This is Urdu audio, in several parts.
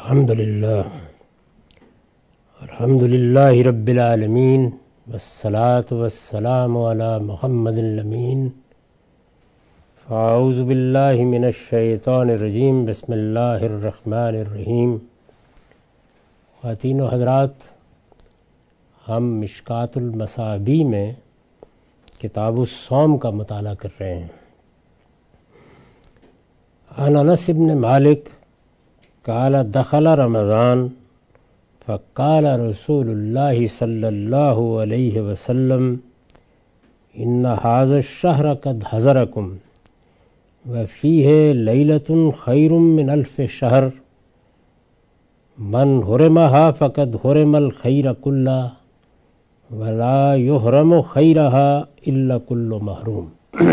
الحمدللہ رب العالمین والصلاة والسلام علی محمد الامین فاعوذ باللہ من الشیطان الرجیم بسم اللہ الرحمن الرحیم۔ خواتین و حضرات، ہم مشکات المصابیح میں کتاب الصوم کا مطالعہ کر رہے ہیں۔ عن انس بن مالک قال دخل رمضان فقال رسول اللہ صلی اللہ علیہ وسلم ان هذا الشهر قد حضرکم وفیہ لیلۃ خیر من الف شہر من حرمها فقد حرم الخیر کلہ ولا یحرم خیرها الا کل محروم۔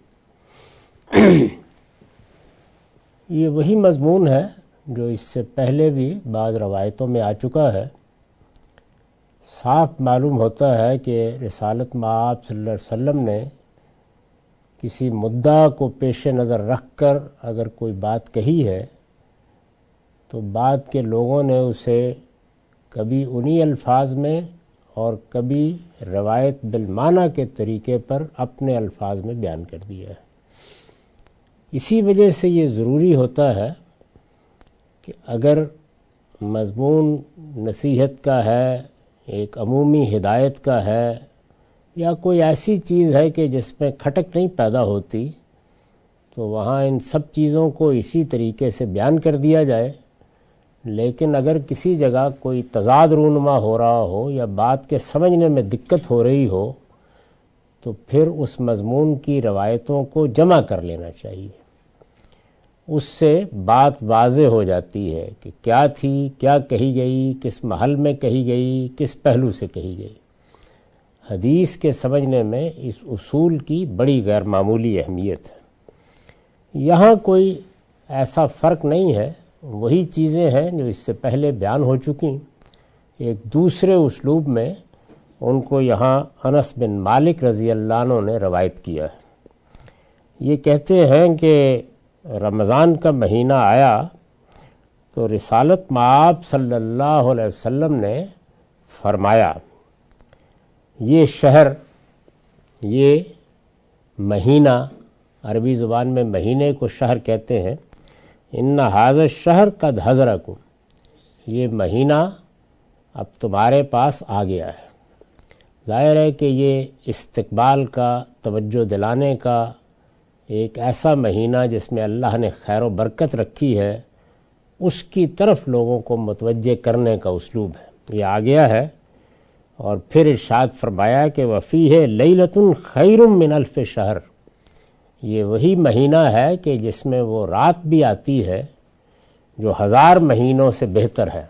یہ وہی مضمون ہے جو اس سے پہلے بھی بعض روایتوں میں آ چکا ہے۔ صاف معلوم ہوتا ہے کہ رسالت مآب صلی اللہ علیہ وسلم نے کسی مدعا کو پیش نظر رکھ کر اگر کوئی بات کہی ہے تو بعد کے لوگوں نے اسے کبھی انہی الفاظ میں اور کبھی روایت بالمعنی کے طریقے پر اپنے الفاظ میں بیان کر دیا ہے۔ اسی وجہ سے یہ ضروری ہوتا ہے کہ اگر مضمون نصیحت کا ہے، ایک عمومی ہدایت کا ہے، یا کوئی ایسی چیز ہے کہ جس میں کھٹک نہیں پیدا ہوتی، تو وہاں ان سب چیزوں کو اسی طریقے سے بیان کر دیا جائے۔ لیکن اگر کسی جگہ کوئی تضاد رونما ہو رہا ہو یا بات کے سمجھنے میں دقت ہو رہی ہو تو پھر اس مضمون کی روایتوں کو جمع کر لینا چاہیے۔ اس سے بات واضح ہو جاتی ہے کہ کیا تھی، کیا کہی گئی، کس محل میں کہی گئی، کس پہلو سے کہی گئی۔ حدیث کے سمجھنے میں اس اصول کی بڑی غیر معمولی اہمیت ہے۔ یہاں کوئی ایسا فرق نہیں ہے، وہی چیزیں ہیں جو اس سے پہلے بیان ہو چکی، ایک دوسرے اسلوب میں ان کو یہاں انس بن مالک رضی اللہ عنہ نے روایت کیا ہے۔ یہ کہتے ہیں کہ رمضان کا مہینہ آیا تو رسالت مآب صلی اللہ علیہ وسلم نے فرمایا، یہ شہر، یہ مہینہ، عربی زبان میں مہینے کو شہر کہتے ہیں، ان هذا الشہر قد حضرکم، یہ مہینہ اب تمہارے پاس آ گیا ہے۔ ظاہر ہے کہ یہ استقبال کا، توجہ دلانے کا ایک ایسا مہینہ جس میں اللہ نے خیر و برکت رکھی ہے، اس کی طرف لوگوں کو متوجہ کرنے کا اسلوب ہے۔ یہ آ گیا ہے، اور پھر ارشاد فرمایا کہ وفیہ لیلۃ خیر من الف شہر، یہ وہی مہینہ ہے کہ جس میں وہ رات بھی آتی ہے جو 1000 مہینوں سے بہتر ہے۔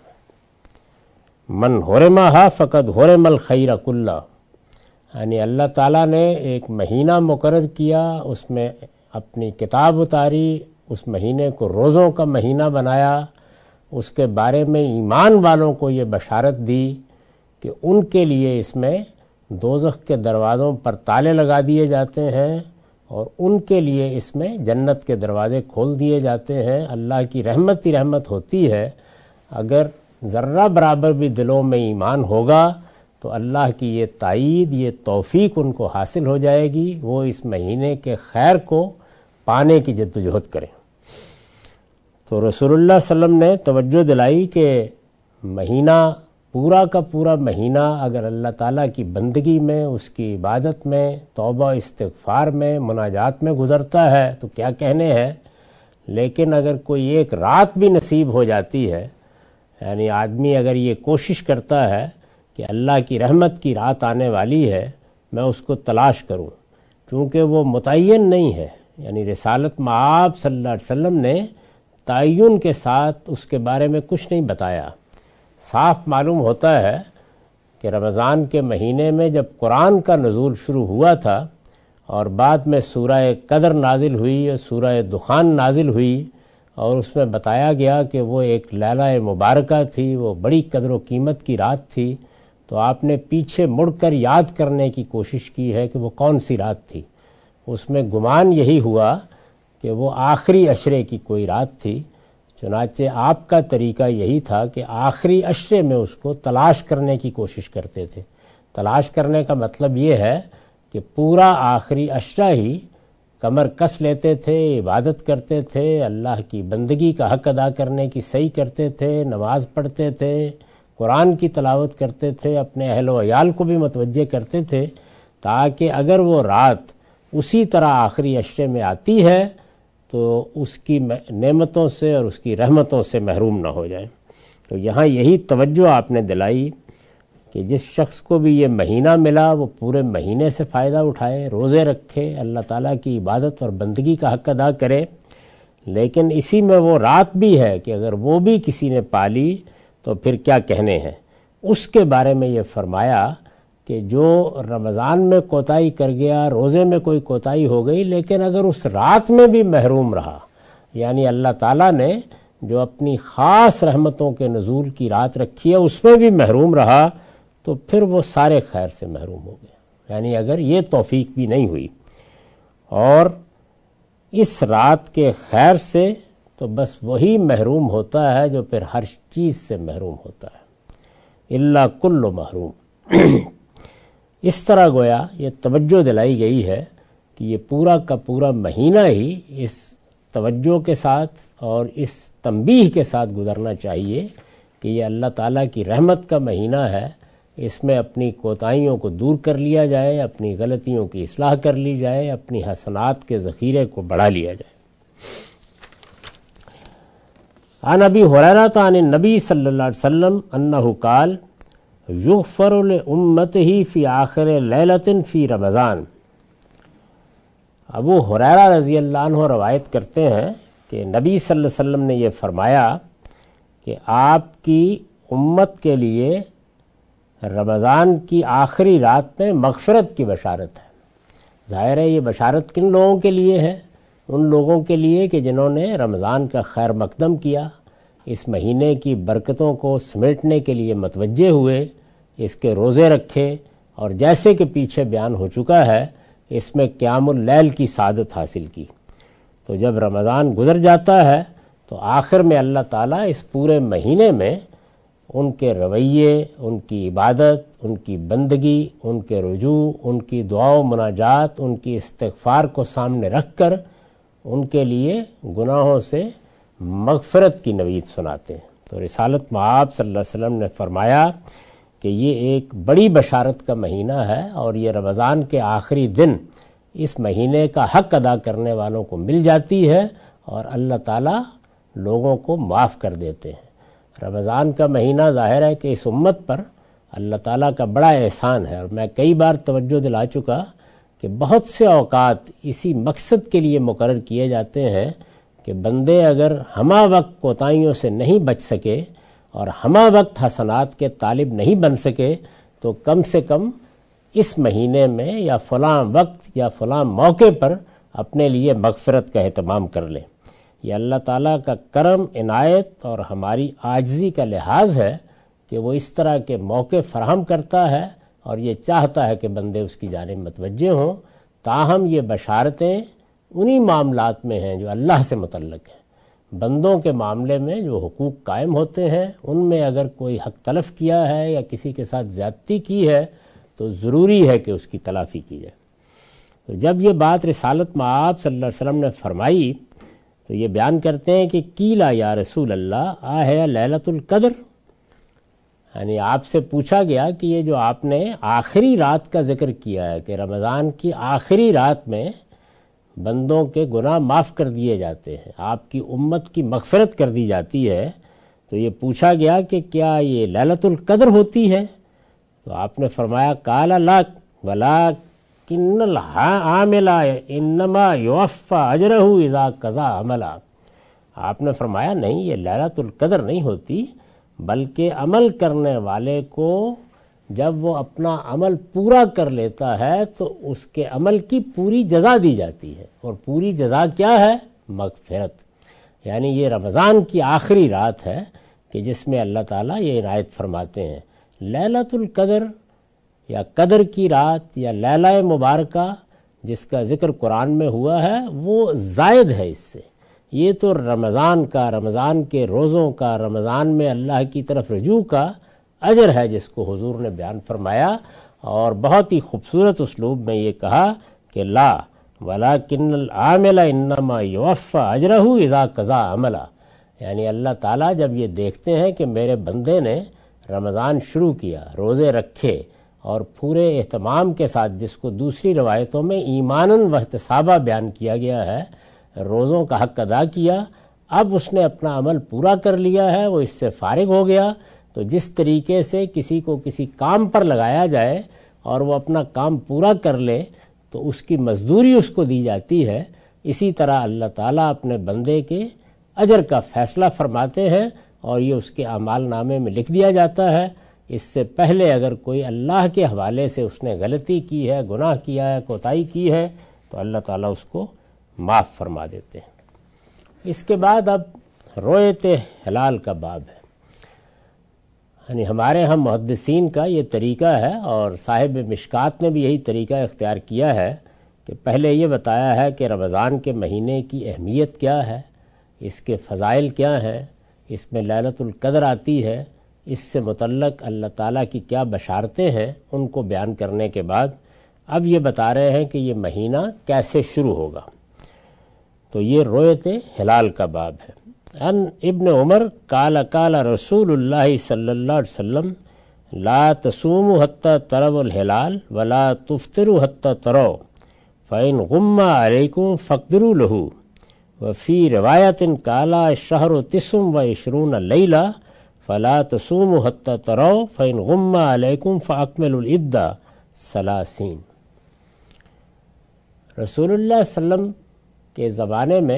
من حرمہا فقد حرم الخیر کلہ، یعنی اللہ تعالیٰ نے ایک مہینہ مقرر کیا، اس میں اپنی کتاب اتاری، اس مہینے کو روزوں کا مہینہ بنایا، اس کے بارے میں ایمان والوں کو یہ بشارت دی کہ ان کے لیے اس میں دوزخ کے دروازوں پر تالے لگا دیے جاتے ہیں اور ان کے لیے اس میں جنت کے دروازے کھول دیے جاتے ہیں۔ اللہ کی رحمت ہی رحمت ہوتی ہے، اگر ذرہ برابر بھی دلوں میں ایمان ہوگا تو اللہ کی یہ تائید، یہ توفیق ان کو حاصل ہو جائے گی، وہ اس مہینے کے خیر کو پانے کی جدوجہد کریں۔ تو رسول اللہ صلی اللہ علیہ وسلم نے توجہ دلائی کہ مہینہ، پورا کا پورا مہینہ اگر اللہ تعالیٰ کی بندگی میں، اس کی عبادت میں، توبہ استغفار میں، مناجات میں گزرتا ہے تو کیا کہنے ہیں۔ لیکن اگر کوئی ایک رات بھی نصیب ہو جاتی ہے، یعنی آدمی اگر یہ کوشش کرتا ہے کہ اللہ کی رحمت کی رات آنے والی ہے، میں اس کو تلاش کروں، چونکہ وہ متعین نہیں ہے، یعنی رسالت مآب صلی اللہ علیہ وسلم نے تعین کے ساتھ اس کے بارے میں کچھ نہیں بتایا۔ صاف معلوم ہوتا ہے کہ رمضان کے مہینے میں جب قرآن کا نزول شروع ہوا تھا اور بعد میں سورہ قدر نازل ہوئی اور سورہ دخان نازل ہوئی، اور اس میں بتایا گیا کہ وہ ایک لیلہ مبارکہ تھی، وہ بڑی قدر و قیمت کی رات تھی، تو آپ نے پیچھے مڑ کر یاد کرنے کی کوشش کی ہے کہ وہ کون سی رات تھی۔ اس میں گمان یہی ہوا کہ وہ آخری عشرے کی کوئی رات تھی، چنانچہ آپ کا طریقہ یہی تھا کہ آخری عشرے میں اس کو تلاش کرنے کی کوشش کرتے تھے۔ تلاش کرنے کا مطلب یہ ہے کہ پورا آخری عشرہ ہی کمر کس لیتے تھے، عبادت کرتے تھے، اللہ کی بندگی کا حق ادا کرنے کی صحیح کرتے تھے، نماز پڑھتے تھے، قرآن کی تلاوت کرتے تھے، اپنے اہل و عیال کو بھی متوجہ کرتے تھے، تاکہ اگر وہ رات اسی طرح آخری عشرے میں آتی ہے تو اس کی نعمتوں سے اور اس کی رحمتوں سے محروم نہ ہو جائیں۔ تو یہاں یہی توجہ آپ نے دلائی کہ جس شخص کو بھی یہ مہینہ ملا وہ پورے مہینے سے فائدہ اٹھائے، روزے رکھے، اللہ تعالیٰ کی عبادت اور بندگی کا حق ادا کرے، لیکن اسی میں وہ رات بھی ہے کہ اگر وہ بھی کسی نے پالی تو پھر کیا کہنے ہیں۔ اس کے بارے میں یہ فرمایا کہ جو رمضان میں کوتاہی کر گیا، روزے میں کوئی کوتاہی ہو گئی، لیکن اگر اس رات میں بھی محروم رہا، یعنی اللہ تعالیٰ نے جو اپنی خاص رحمتوں کے نزول کی رات رکھی ہے اس میں بھی محروم رہا، تو پھر وہ سارے خیر سے محروم ہو گیا۔ یعنی اگر یہ توفیق بھی نہیں ہوئی اور اس رات کے خیر سے، تو بس وہی محروم ہوتا ہے جو پھر ہر چیز سے محروم ہوتا ہے، الا کل محروم۔ اس طرح گویا یہ توجہ دلائی گئی ہے کہ یہ پورا کا پورا مہینہ ہی اس توجہ کے ساتھ اور اس تنبیہ کے ساتھ گزرنا چاہیے کہ یہ اللہ تعالیٰ کی رحمت کا مہینہ ہے، اس میں اپنی کوتاہیوں کو دور کر لیا جائے، اپنی غلطیوں کی اصلاح کر لی جائے، اپنی حسنات کے ذخیرے کو بڑھا لیا جائے۔ عن ابی ہریرہ عن النبی صلی اللہ علیہ وسلم انہ قال یغفر لامتہ فی آخر لیلۃ فی رمضان۔ ابو ہریرہ رضی اللہ عنہ روایت کرتے ہیں کہ نبی صلی اللہ علیہ وسلم نے یہ فرمایا کہ آپ کی امت کے لیے رمضان کی آخری رات میں مغفرت کی بشارت ہے۔ ظاہر ہے یہ بشارت کن لوگوں کے لیے ہے؟ ان لوگوں کے لیے کہ جنہوں نے رمضان کا خیر مقدم کیا، اس مہینے کی برکتوں کو سمیٹنے کے لیے متوجہ ہوئے، اس کے روزے رکھے، اور جیسے کہ پیچھے بیان ہو چکا ہے اس میں قیام اللیل کی سعادت حاصل کی۔ تو جب رمضان گزر جاتا ہے تو آخر میں اللہ تعالیٰ اس پورے مہینے میں ان کے رویے، ان کی عبادت، ان کی بندگی، ان کے رجوع، ان کی دعا و مناجات، ان کی استغفار کو سامنے رکھ کر ان کے لیے گناہوں سے مغفرت کی نوید سناتے ہیں۔ تو رسالت مآب صلی اللہ علیہ وسلم نے فرمایا کہ یہ ایک بڑی بشارت کا مہینہ ہے، اور یہ رمضان کے آخری دن اس مہینے کا حق ادا کرنے والوں کو مل جاتی ہے، اور اللہ تعالیٰ لوگوں کو معاف کر دیتے ہیں۔ رمضان کا مہینہ ظاہر ہے کہ اس امت پر اللہ تعالیٰ کا بڑا احسان ہے، اور میں کئی بار توجہ دلا چکا کہ بہت سے اوقات اسی مقصد کے لیے مقرر کیے جاتے ہیں کہ بندے اگر ہمہ وقت کوتاہیوں سے نہیں بچ سکے اور ہمہ وقت حسنات کے طالب نہیں بن سکے، تو کم سے کم اس مہینے میں یا فلاں وقت یا فلاں موقع پر اپنے لیے مغفرت کا اہتمام کر لیں۔ یہ اللہ تعالیٰ کا کرم، عنایت اور ہماری عاجزی کا لحاظ ہے کہ وہ اس طرح کے موقع فراہم کرتا ہے، اور یہ چاہتا ہے کہ بندے اس کی جانب متوجہ ہوں۔ تاہم یہ بشارتیں انہی معاملات میں ہیں جو اللہ سے متعلق ہیں۔ بندوں کے معاملے میں جو حقوق قائم ہوتے ہیں ان میں اگر کوئی حق تلف کیا ہے یا کسی کے ساتھ زیادتی کی ہے تو ضروری ہے کہ اس کی تلافی کی جائے۔ تو جب یہ بات رسالت مآب صلی اللہ علیہ وسلم نے فرمائی تو یہ بیان کرتے ہیں کہ قیلا یا رسول اللہ آہ لیلۃ القدر، یعنی آپ سے پوچھا گیا کہ یہ جو آپ نے آخری رات کا ذکر کیا ہے کہ رمضان کی آخری رات میں بندوں کے گناہ معاف کر دیے جاتے ہیں، آپ کی امت کی مغفرت کر دی جاتی ہے، تو یہ پوچھا گیا کہ کیا یہ لیلۃ القدر ہوتی ہے؟ تو آپ نے فرمایا قال لا ولکن العامل انما یوفی اجرہ اذا قضا عملا۔ آپ نے فرمایا نہیں، یہ لیلۃ القدر نہیں ہوتی، بلکہ عمل کرنے والے کو جب وہ اپنا عمل پورا کر لیتا ہے تو اس کے عمل کی پوری جزا دی جاتی ہے، اور پوری جزا کیا ہے؟ مغفرت۔ یعنی یہ رمضان کی آخری رات ہے کہ جس میں اللہ تعالیٰ یہ عنایت فرماتے ہیں۔ لیلۃ القدر یا قدر کی رات یا لیلہ مبارکہ جس کا ذکر قرآن میں ہوا ہے وہ زائد ہے اس سے، یہ تو رمضان کا، رمضان کے روزوں کا، رمضان میں اللہ کی طرف رجوع کا اجر ہے جس کو حضور نے بیان فرمایا، اور بہت ہی خوبصورت اسلوب میں یہ کہا کہ لا ولیکن العامل انما یوفی اجرہ اذا قضا عملا، یعنی اللہ تعالیٰ جب یہ دیکھتے ہیں کہ میرے بندے نے رمضان شروع کیا، روزے رکھے اور پورے اہتمام کے ساتھ، جس کو دوسری روایتوں میں ایماناً و احتسابا بیان کیا گیا ہے، روزوں کا حق ادا کیا، اب اس نے اپنا عمل پورا کر لیا ہے، وہ اس سے فارغ ہو گیا، تو جس طریقے سے کسی کو کسی کام پر لگایا جائے اور وہ اپنا کام پورا کر لے تو اس کی مزدوری اس کو دی جاتی ہے، اسی طرح اللہ تعالیٰ اپنے بندے کے اجر کا فیصلہ فرماتے ہیں اور یہ اس کے اعمال نامے میں لکھ دیا جاتا ہے۔ اس سے پہلے اگر کوئی اللہ کے حوالے سے اس نے غلطی کی ہے، گناہ کیا ہے، کوتاہی کی ہے، تو اللہ تعالیٰ اس کو معاف فرما دیتے ہیں۔ اس کے بعد اب رؤیت ہلال کا باب ہے، یعنی ہمارے ہم محدثین کا یہ طریقہ ہے، اور صاحب مشکات نے بھی یہی طریقہ اختیار کیا ہے کہ پہلے یہ بتایا ہے کہ رمضان کے مہینے کی اہمیت کیا ہے، اس کے فضائل کیا ہیں، اس میں لیلۃ القدر آتی ہے، اس سے متعلق اللہ تعالیٰ کی کیا بشارتیں ہیں، ان کو بیان کرنے کے بعد اب یہ بتا رہے ہیں کہ یہ مہینہ کیسے شروع ہوگا۔ تو یہ رؤیت ہلال کا باب ہے۔ ان ابن عمر قال قال رسول اللہ صلی اللہ علیہ وسلم لا تصوموا حتى تروا الہلال ولا تفطروا حتى تروا فإن غم علیکم فاقدروا له وفی روایت قال الشہر 29 لیلہ فلا تصوموا حتى تروا فإن غم علیکم فاکملوا العدہ 30۔ رسول اللہ صلی اللہ علیہ وسلم کے زمانے میں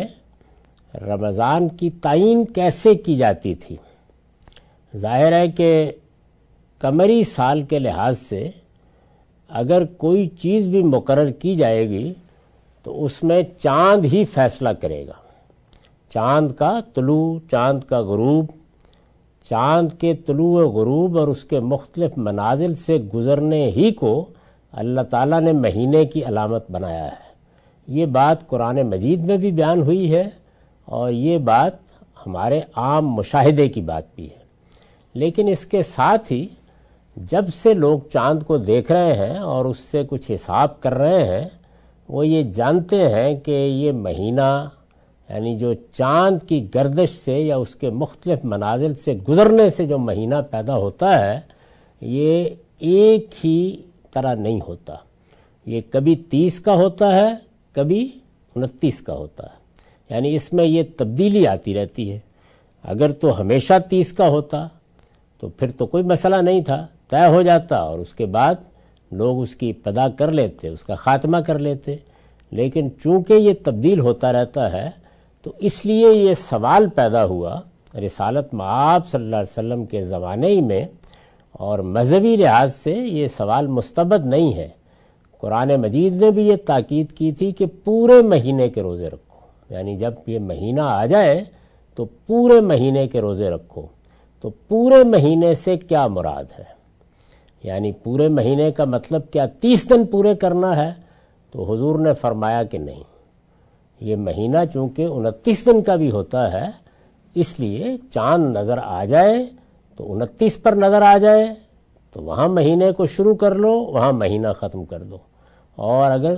رمضان کی تعین کیسے کی جاتی تھی؟ ظاہر ہے کہ قمری سال کے لحاظ سے اگر کوئی چیز بھی مقرر کی جائے گی تو اس میں چاند ہی فیصلہ کرے گا، چاند کا طلوع، چاند کا غروب، چاند کے طلوع و غروب اور اس کے مختلف منازل سے گزرنے ہی کو اللہ تعالیٰ نے مہینے کی علامت بنایا ہے۔ یہ بات قرآن مجید میں بھی بیان ہوئی ہے اور یہ بات ہمارے عام مشاہدے کی بات بھی ہے، لیکن اس کے ساتھ ہی جب سے لوگ چاند کو دیکھ رہے ہیں اور اس سے کچھ حساب کر رہے ہیں، وہ یہ جانتے ہیں کہ یہ مہینہ یعنی جو چاند کی گردش سے یا اس کے مختلف منازل سے گزرنے سے جو مہینہ پیدا ہوتا ہے، یہ ایک ہی طرح نہیں ہوتا، یہ کبھی 30 کا ہوتا ہے، کبھی 29 کا ہوتا ہے، یعنی اس میں یہ تبدیلی آتی رہتی ہے۔ اگر تو ہمیشہ 30 کا ہوتا تو پھر تو کوئی مسئلہ نہیں تھا، طے ہو جاتا اور اس کے بعد لوگ اس کی ابتدا کر لیتے، اس کا خاتمہ کر لیتے، لیکن چونکہ یہ تبدیل ہوتا رہتا ہے تو اس لیے یہ سوال پیدا ہوا رسالت مآب صلی اللہ علیہ وسلم کے زمانے ہی میں، اور مذہبی لحاظ سے یہ سوال مستبد نہیں ہے۔ قرآن مجید نے بھی یہ تاکید کی تھی کہ پورے مہینے کے روزے رکھو، یعنی جب یہ مہینہ آ جائے تو پورے مہینے کے روزے رکھو۔ تو پورے مہینے سے کیا مراد ہے؟ یعنی پورے مہینے کا مطلب کیا 30 دن پورے کرنا ہے؟ تو حضور نے فرمایا کہ نہیں، یہ مہینہ چونکہ 29 دن کا بھی ہوتا ہے، اس لیے چاند نظر آ جائے تو 29 پر نظر آ جائے تو وہاں مہینے کو شروع کر لو، وہاں مہینہ ختم کر دو، اور اگر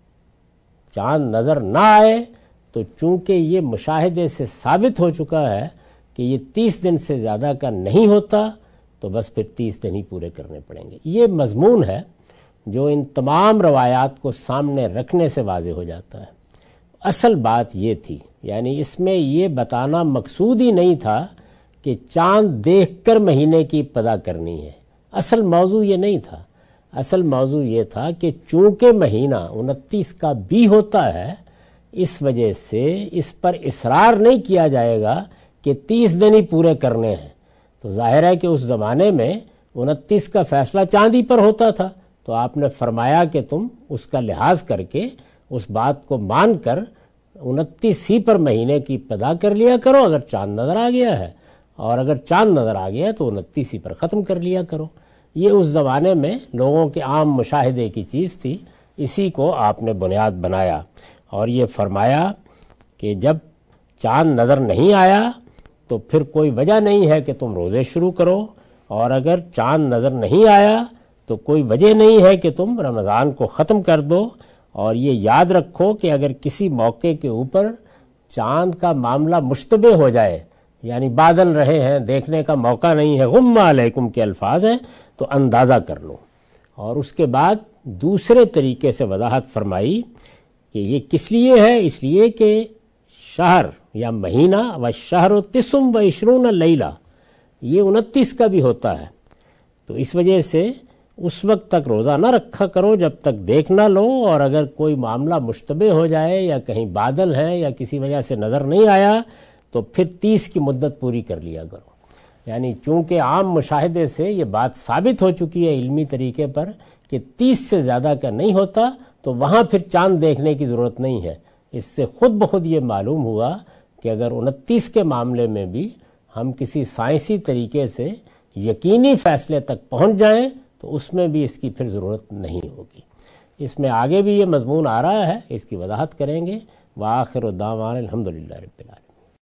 چاند نظر نہ آئے تو چونکہ یہ مشاہدے سے ثابت ہو چکا ہے کہ یہ 30 دن سے زیادہ کا نہیں ہوتا تو بس پھر 30 دن ہی پورے کرنے پڑیں گے۔ یہ مضمون ہے جو ان تمام روایات کو سامنے رکھنے سے واضح ہو جاتا ہے۔ اصل بات یہ تھی، یعنی اس میں یہ بتانا مقصود ہی نہیں تھا کہ چاند دیکھ کر مہینے کی ابتدا کرنی ہے، اصل موضوع یہ نہیں تھا۔ اصل موضوع یہ تھا کہ چونکہ مہینہ 29 کا بھی ہوتا ہے، اس وجہ سے اس پر اصرار نہیں کیا جائے گا کہ 30 دن ہی پورے کرنے ہیں۔ تو ظاہر ہے کہ اس زمانے میں 29 کا فیصلہ چاند ہی پر ہوتا تھا، تو آپ نے فرمایا کہ تم اس کا لحاظ کر کے اس بات کو مان کر 29 ہی پر مہینے کی ابتدا کر لیا کرو اگر چاند نظر آ گیا ہے، اور اگر چاند نظر آ گیا تو 29 ہی پر ختم کر لیا کرو۔ یہ اس زمانے میں لوگوں کے عام مشاہدے کی چیز تھی، اسی کو آپ نے بنیاد بنایا اور یہ فرمایا کہ جب چاند نظر نہیں آیا تو پھر کوئی وجہ نہیں ہے کہ تم روزے شروع کرو، اور اگر چاند نظر نہیں آیا تو کوئی وجہ نہیں ہے کہ تم رمضان کو ختم کر دو۔ اور یہ یاد رکھو کہ اگر کسی موقع کے اوپر چاند کا معاملہ مشتبہ ہو جائے، یعنی بادل رہے ہیں، دیکھنے کا موقع نہیں ہے، غم علیکم کے الفاظ ہیں، تو اندازہ کر لو۔ اور اس کے بعد دوسرے طریقے سے وضاحت فرمائی کہ یہ کس لیے ہے، اس لیے کہ شہر یا مہینہ و شہر 29 لیلہ یہ 29 کا بھی ہوتا ہے، تو اس وجہ سے اس وقت تک روزہ نہ رکھا کرو جب تک دیکھ نہ لو، اور اگر کوئی معاملہ مشتبہ ہو جائے یا کہیں بادل ہیں یا کسی وجہ سے نظر نہیں آیا تو پھر 30 کی مدت پوری کر لیا کرو۔ یعنی چونکہ عام مشاہدے سے یہ بات ثابت ہو چکی ہے علمی طریقے پر کہ 30 سے زیادہ کا نہیں ہوتا، تو وہاں پھر چاند دیکھنے کی ضرورت نہیں ہے۔ اس سے خود بخود یہ معلوم ہوا کہ اگر 29 کے معاملے میں بھی ہم کسی سائنسی طریقے سے یقینی فیصلے تک پہنچ جائیں تو اس میں بھی اس کی پھر ضرورت نہیں ہوگی۔ اس میں آگے بھی یہ مضمون آ رہا ہے، اس کی وضاحت کریں گے۔ وآخر دعوانا الحمدللہ رب العالمین۔